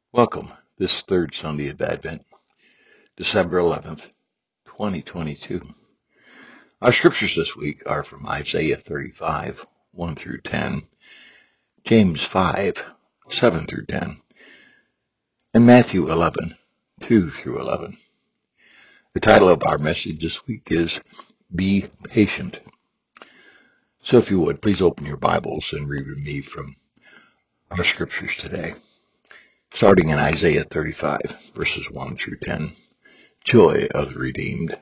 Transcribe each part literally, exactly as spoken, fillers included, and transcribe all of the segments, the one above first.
Welcome this third Sunday of Advent, December eleventh, twenty twenty-two. Our scriptures this week are from Isaiah thirty-five, one through ten, James five, seven through ten, and Matthew eleven, two through eleven. The title of our message this week is Be Patient. So if you would, please open your Bibles and read with me from our scriptures today. Starting in Isaiah thirty-five, verses one through ten. Joy of the redeemed.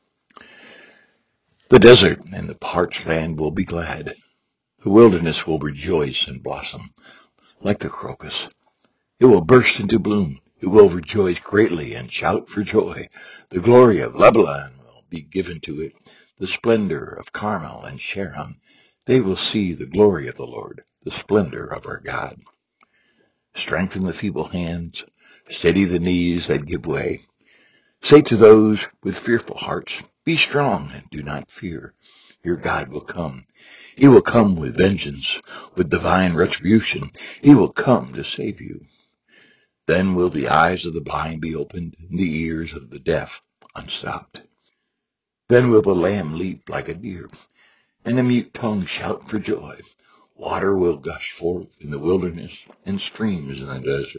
The desert and the parched land will be glad. The wilderness will rejoice and blossom like the crocus. It will burst into bloom. It will rejoice greatly and shout for joy. The glory of Lebanon will be given to it, the splendor of Carmel and Sharon. They will see the glory of the Lord, the splendor of our God. Strengthen the feeble hands, steady the knees that give way. Say to those with fearful hearts, be strong and do not fear. Your God will come. He will come with vengeance, with divine retribution. He will come to save you. Then will the eyes of the blind be opened, and the ears of the deaf unstopped. Then will the lamb leap like a deer, and the mute tongue shout for joy. Water will gush forth in the wilderness, and streams in the desert.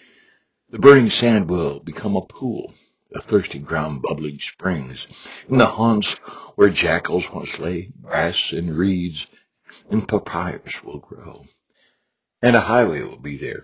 The burning sand will become a pool, the thirsty ground bubbling springs. In the haunts where jackals once lay, grass and reeds and papyrus will grow. And a highway will be there.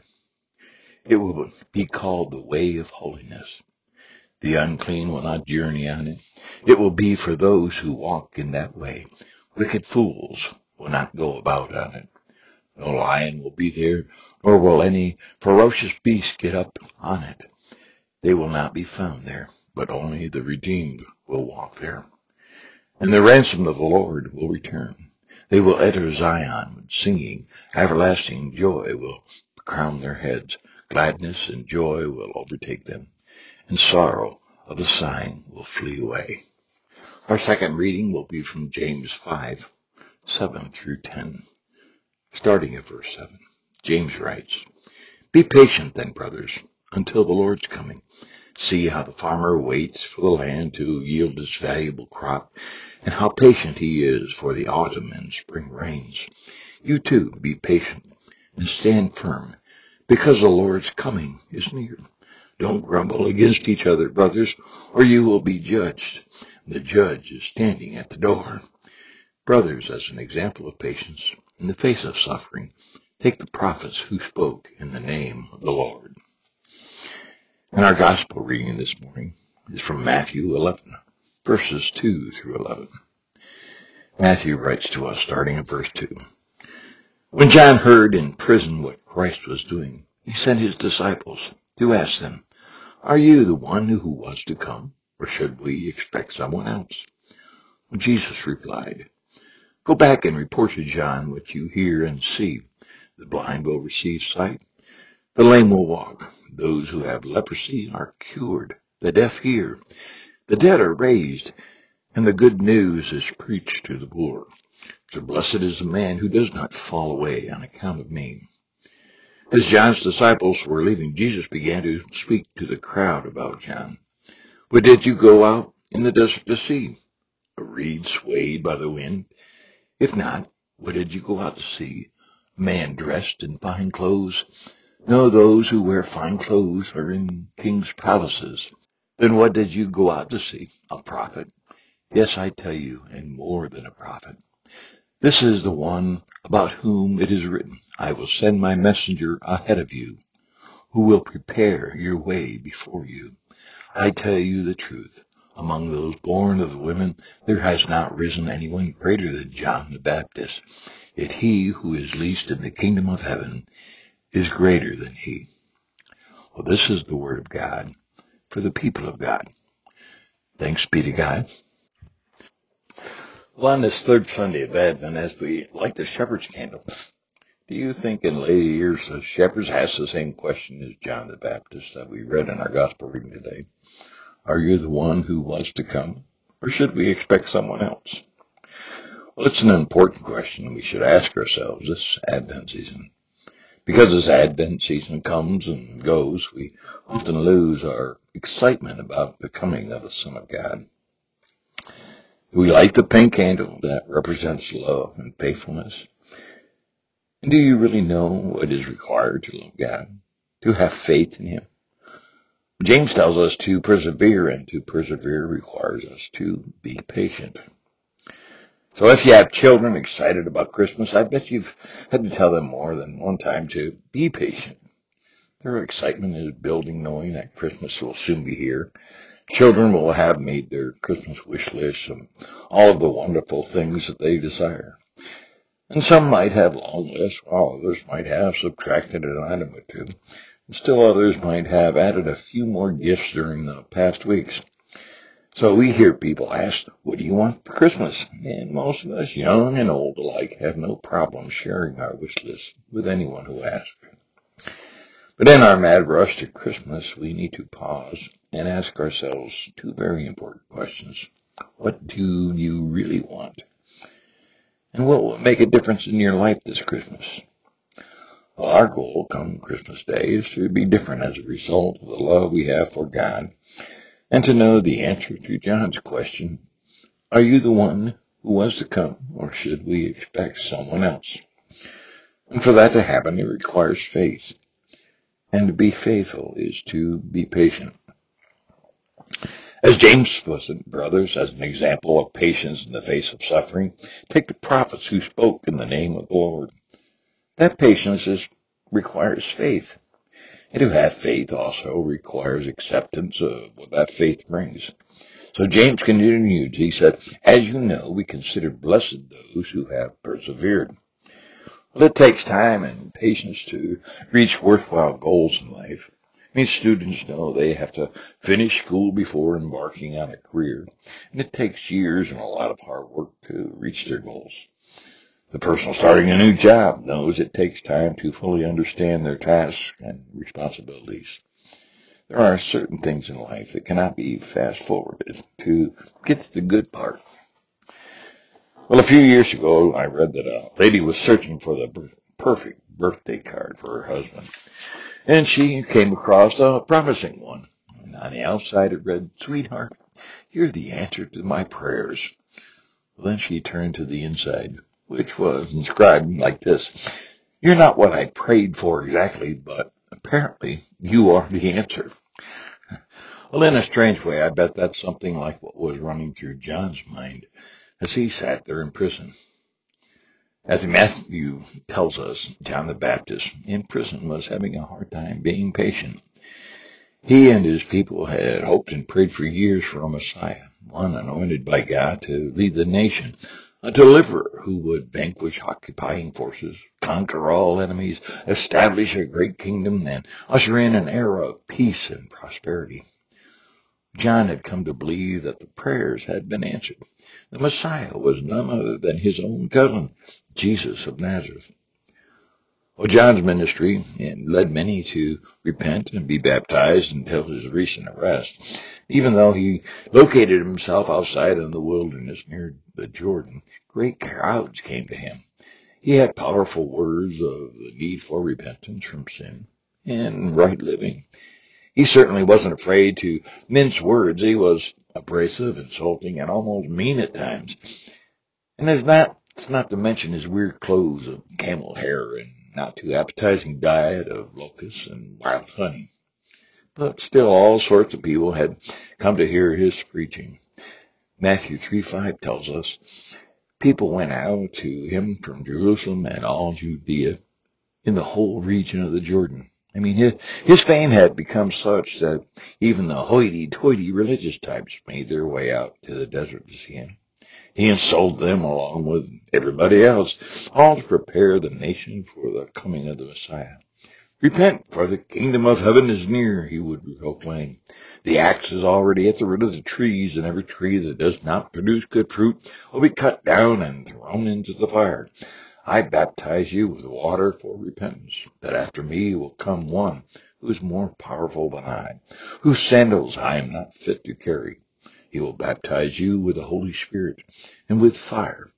It will be called the way of holiness. The unclean will not journey on it. It will be for those who walk in that way. Wicked fools will not go about on it. No lion will be there, nor will any ferocious beast get up on it. They will not be found there, but only the redeemed will walk there. And the ransom of the Lord will return. They will enter Zion with singing. Everlasting joy will crown their heads. Gladness and joy will overtake them, and sorrow of the sighing will flee away. Our second reading will be from James five, seven through ten. Starting at verse seven, James writes, Be patient then, brothers, until the Lord's coming. See how the farmer waits for the land to yield its valuable crop, and how patient he is for the autumn and spring rains. You too be patient and stand firm, because the Lord's coming is near. Don't grumble against each other, brothers, or you will be judged. The judge is standing at the door. Brothers, as an example of patience in the face of suffering, take the prophets who spoke in the name of the Lord. And our gospel reading this morning is from Matthew eleven, verses two through eleven. Matthew writes to us starting at verse two. When John heard in prison what Christ was doing, he sent his disciples to ask them, Are you the one who was to come, or should we expect someone else? Well, Jesus replied, Go back and report to John what you hear and see. The blind will receive sight. The lame will walk. Those who have leprosy are cured. The deaf hear. The dead are raised. And the good news is preached to the poor. So blessed is the man who does not fall away on account of me. As John's disciples were leaving, Jesus began to speak to the crowd about John. What did you go out in the desert to see? A reed swayed by the wind? If not, what did you go out to see? A man dressed in fine clothes? No, those who wear fine clothes are in king's palaces. Then what did you go out to see? A prophet? Yes, I tell you, and more than a prophet. This is the one about whom it is written, I will send my messenger ahead of you, who will prepare your way before you. I tell you the truth. Among those born of the women, there has not risen anyone greater than John the Baptist. Yet he who is least in the kingdom of heaven is greater than he. Well, this is the word of God for the people of God. Thanks be to God. Well, on this third Sunday of Advent, as we light the shepherd's candle, do you think in later years the shepherds asked the same question as John the Baptist that we read in our gospel reading today? Are you the one who was to come, or should we expect someone else? Well, it's an important question we should ask ourselves this Advent season. Because as Advent season comes and goes, we often lose our excitement about the coming of the Son of God. We light the pink candle that represents love and faithfulness. And do you really know what is required to love God? To have faith in Him? James tells us to persevere, and to persevere requires us to be patient. So if you have children excited about Christmas, I bet you've had to tell them more than one time to be patient. Their excitement is building, knowing that Christmas will soon be here. Children will have made their Christmas wish list and all of the wonderful things that they desire. And some might have long lists, while others might have subtracted an item or two. And still others might have added a few more gifts during the past weeks. So we hear people ask, what do you want for Christmas? And most of us, young and old alike, have no problem sharing our wish list with anyone who asks. But in our mad rush to Christmas, we need to pause and ask ourselves two very important questions. What do you really want? And what will make a difference in your life this Christmas? Well, our goal come Christmas Day is to be different as a result of the love we have for God, and to know the answer to John's question, are you the one who was to come, or should we expect someone else? And for that to happen, it requires faith. And to be faithful is to be patient. As James puts it, brothers, as an example of patience in the face of suffering, take the prophets who spoke in the name of the Lord. That patience is, requires faith. And to have faith also requires acceptance of what that faith brings. So James continued, he said, as you know, we consider blessed those who have persevered. Well, it takes time and patience to reach worthwhile goals in life. I mean, students know they have to finish school before embarking on a career, and it takes years and a lot of hard work to reach their goals. The person starting a new job knows it takes time to fully understand their tasks and responsibilities. There are certain things in life that cannot be fast-forwarded to get to the good part. Well, a few years ago, I read that a lady was searching for the perfect birthday card for her husband, and she came across a promising one. And on the outside, it read, "Sweetheart, you're the answer to my prayers." Well, then she turned to the inside, which was inscribed like this, "You're not what I prayed for exactly, but apparently you are the answer." Well, in a strange way, I bet that's something like what was running through John's mind as he sat there in prison. As Matthew tells us, John the Baptist in prison was having a hard time being patient. He and his people had hoped and prayed for years for a Messiah, one anointed by God to lead the nation, a deliverer who would vanquish occupying forces, conquer all enemies, establish a great kingdom, and usher in an era of peace and prosperity. John had come to believe that the prayers had been answered. The Messiah was none other than his own cousin, Jesus of Nazareth. Well, John's ministry led many to repent and be baptized until his recent arrest. Even though he located himself outside in the wilderness near the Jordan, great crowds came to him. He had powerful words of the need for repentance from sin and right living. He certainly wasn't afraid to mince words. He was abrasive, insulting, and almost mean at times. And it's not, it's not to mention his weird clothes of camel hair and not too appetizing diet of locusts and wild honey. But still, all sorts of people had come to hear his preaching. Matthew three five tells us, people went out to him from Jerusalem and all Judea in the whole region of the Jordan. I mean, his, his fame had become such that even the hoity-toity religious types made their way out to the desert to see him. He insulted them along with everybody else, all to prepare the nation for the coming of the Messiah. Repent, for the kingdom of heaven is near, he would proclaim. The axe is already at the root of the trees, and every tree that does not produce good fruit will be cut down and thrown into the fire. I baptize you with water for repentance, that after me will come one who is more powerful than I, whose sandals I am not fit to carry. He will baptize you with the Holy Spirit and with fire.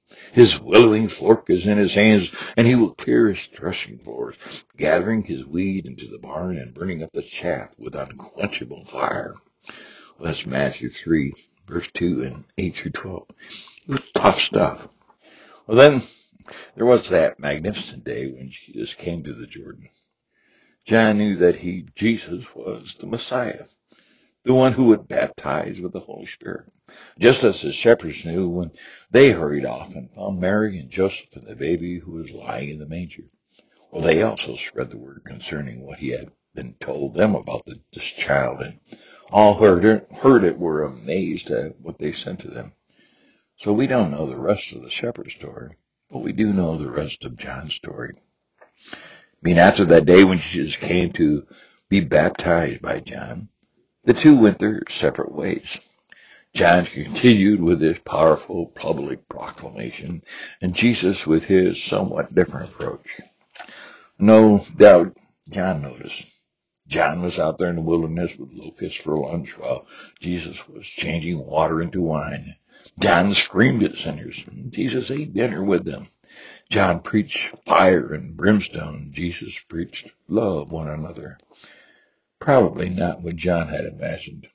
His winnowing fork is in his hands, and he will clear his threshing floors, gathering his wheat into the barn and burning up the chaff with unquenchable fire. Well, that's Matthew three, verse two and eight through twelve. It was tough stuff. Well, then there was that magnificent day when Jesus came to the Jordan. John knew that he, Jesus, was the Messiah, the one who would baptize with the Holy Spirit, just as the shepherds knew when they hurried off and found Mary and Joseph and the baby who was lying in the manger. Well, they also spread the word concerning what he had been told them about the, this child, and all who heard it, heard it were amazed at what they sent to them. So we don't know the rest of the shepherd story, but we do know the rest of John's story. I mean, after that day when Jesus came to be baptized by John, the two went their separate ways. John continued with his powerful public proclamation, and Jesus with his somewhat different approach. No doubt John noticed. John was out there in the wilderness with locusts for lunch while Jesus was changing water into wine. John screamed at sinners. Jesus ate dinner with them. John preached fire and brimstone. Jesus preached love one another. Probably not what John had imagined.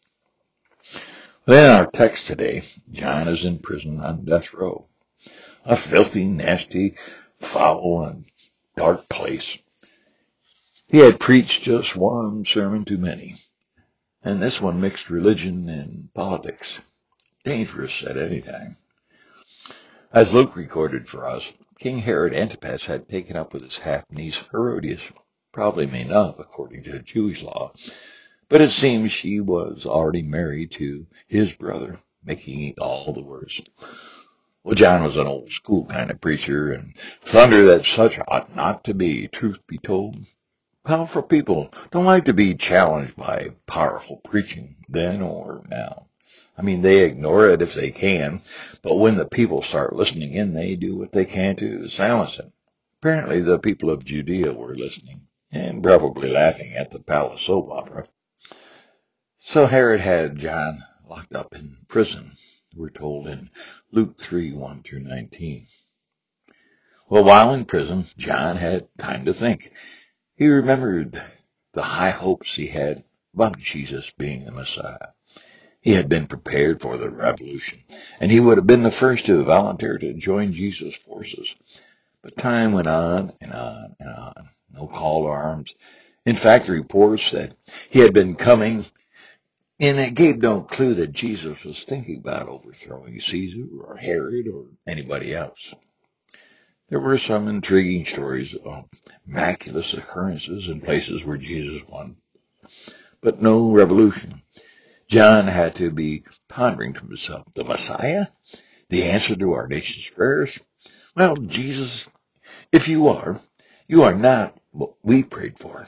But in our text today, John is in prison on death row. A filthy, nasty, foul, and dark place. He had preached just one sermon too many, and this one mixed religion and politics. Dangerous at any time. As Luke recorded for us, King Herod Antipas had taken up with his half-niece Herodias, probably enough according to Jewish law, but it seems she was already married to his brother, making it all the worse. Well, John was an old school kind of preacher, and thunder that such ought not to be, truth be told. Powerful people don't like to be challenged by powerful preaching, then or now. I mean, they ignore it if they can, but when the people start listening in, they do what they can to silence it. Apparently, the people of Judea were listening, and probably laughing at the palace soap opera. So Herod had John locked up in prison, we're told in Luke three, one through nineteen. Well, while in prison, John had time to think. He remembered the high hopes he had about Jesus being the Messiah. He had been prepared for the revolution, and he would have been the first to volunteer to join Jesus' forces. But time went on and on and on. No call to arms. In fact, the reports that he had been coming, and it gave no clue that Jesus was thinking about overthrowing Caesar or Herod or anybody else. There were some intriguing stories of miraculous occurrences in places where Jesus won, but no revolution. John had to be pondering to himself, the Messiah? The answer to our nation's prayers? Well, Jesus, if you are, you are not what we prayed for.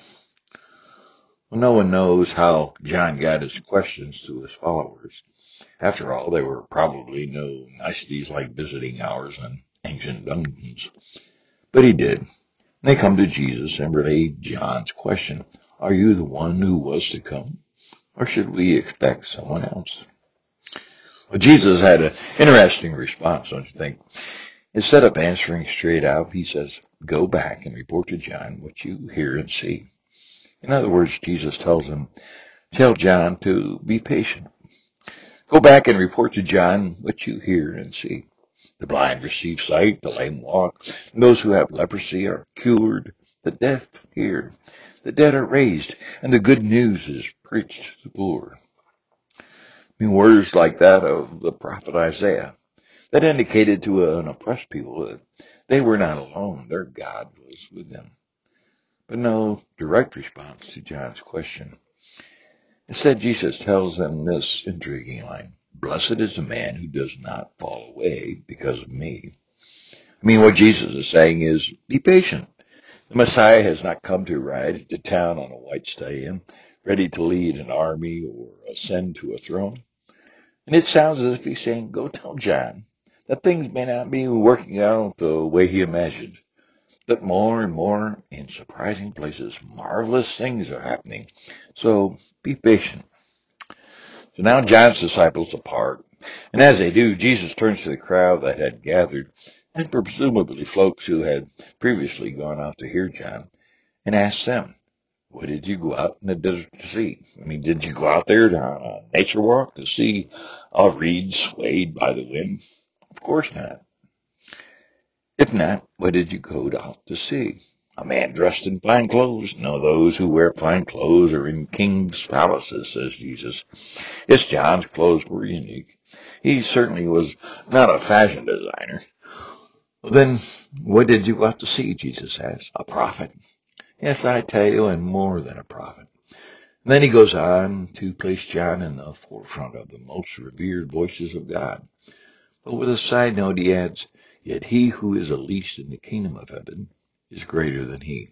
Well, no one knows how John got his questions to his followers. After all, there were probably no niceties like visiting hours in ancient dungeons. But he did. They come to Jesus and relate John's question, are you the one who was to come? Or should we expect someone else? Well, Jesus had an interesting response, don't you think? Instead of answering straight out, he says, go back and report to John what you hear and see. In other words, Jesus tells him, tell John to be patient. Go back and report to John what you hear and see. The blind receive sight, the lame walk, and those who have leprosy are cured, the deaf hear, the dead are raised, and the good news is preached to the poor. I mean, words like that of the prophet Isaiah that indicated to an oppressed people that they were not alone, their God was with them. But no direct response to John's question. Instead, Jesus tells them this intriguing line, blessed is the man who does not fall away because of me. I mean, what Jesus is saying is, be patient. The Messiah has not come to ride into town on a white stallion, ready to lead an army or ascend to a throne. And it sounds as if he's saying, go tell John that things may not be working out the way he imagined, but more and more in surprising places, marvelous things are happening. So be patient. So now John's disciples depart, And as they do, Jesus turns to the crowd that had gathered, and presumably folks who had previously gone out to hear John, and asks them, what did you go out in the desert to see? I mean, did you go out there on a nature walk to see a reed swayed by the wind? Of course not. If not, what did you go out to see? A man dressed in fine clothes? No, those who wear fine clothes are in king's palaces, says Jesus. Yes, John's clothes were unique. He certainly was not a fashion designer. Well, then, what did you go out to see? Jesus asks. A prophet. Yes, I tell you, and more than a prophet. And then he goes on to place John in the forefront of the most revered voices of God. But with a side note, he adds, yet he who is the least in the kingdom of heaven is greater than he.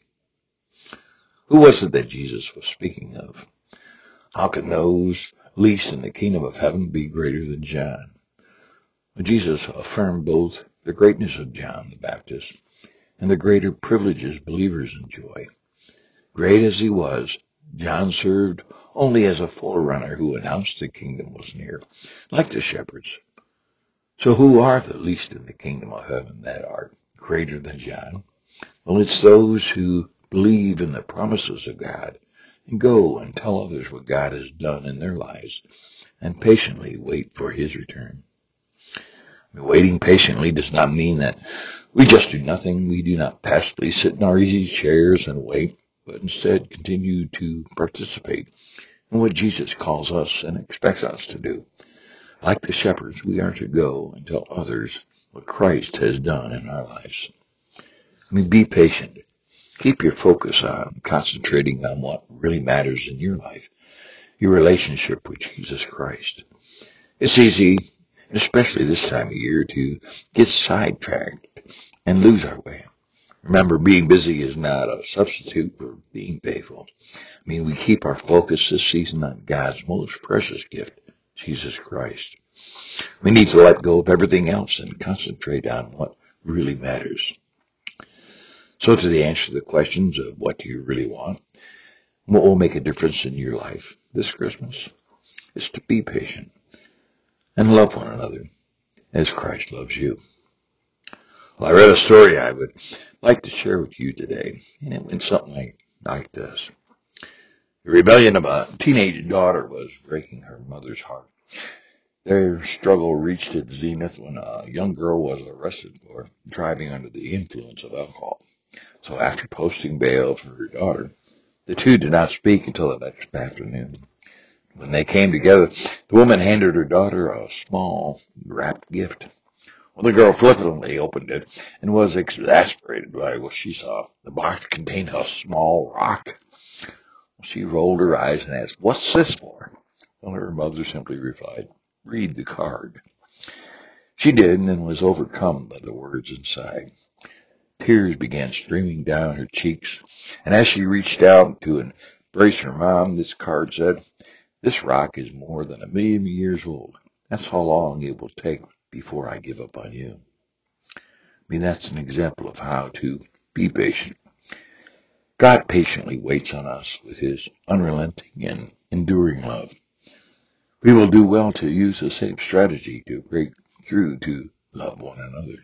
Who was it that Jesus was speaking of? How can those least in the kingdom of heaven be greater than John? Well, Jesus affirmed both the greatness of John the Baptist and the greater privileges believers enjoy. Great as he was, John served only as a forerunner who announced the kingdom was near, like the shepherds. So who are the least in the kingdom of heaven that are greater than John? Well, it's those who believe in the promises of God and go and tell others what God has done in their lives and patiently wait for his return. Waiting patiently does not mean that we just do nothing. We do not passively sit in our easy chairs and wait, but instead continue to participate in what Jesus calls us and expects us to do. Like the shepherds, we are to go and tell others what Christ has done in our lives. I mean, be patient. Keep your focus on concentrating on what really matters in your life, your relationship with Jesus Christ. It's easy, especially this time of year, to get sidetracked and lose our way. Remember, being busy is not a substitute for being faithful. I mean, we keep our focus this season on God's most precious gift, Jesus Christ. We need to let go of everything else and concentrate on what really matters. So to the answer to the questions of what do you really want, what will make a difference in your life this Christmas, is to be patient and love one another as Christ loves you. Well, I read a story I would like to share with you today, and it went something like, like this. The rebellion of a teenage daughter was breaking her mother's heart. Their struggle reached its zenith when a young girl was arrested for driving under the influence of alcohol. So after posting bail for her daughter, the two did not speak until the next afternoon. When they came together, the woman handed her daughter a small wrapped gift. Well, the girl flippantly opened it and was exasperated by what she saw. The box contained a small rock. She rolled her eyes and asked, "What's this for?" Well, her mother simply replied, "Read the card." She did and then was overcome by the words inside. Tears began streaming down her cheeks, and as she reached out to embrace her mom, this card said, "This rock is more than a million years old. That's how long it will take before I give up on you." I mean, that's an example of how to be patient. God patiently waits on us with his unrelenting and enduring love. We will do well to use the same strategy to break through to love one another.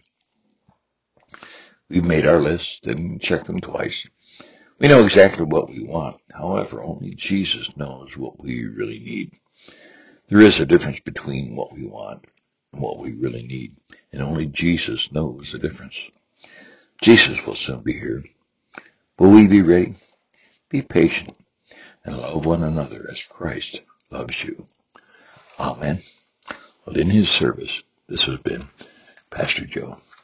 We've made our lists and checked them twice. We know exactly what we want. However, only Jesus knows what we really need. There is a difference between what we want and what we really need, and only Jesus knows the difference. Jesus will soon be here. Will we be ready? Be patient and love one another as Christ loves you. Amen. Well, in his service, this has been Pastor Joe.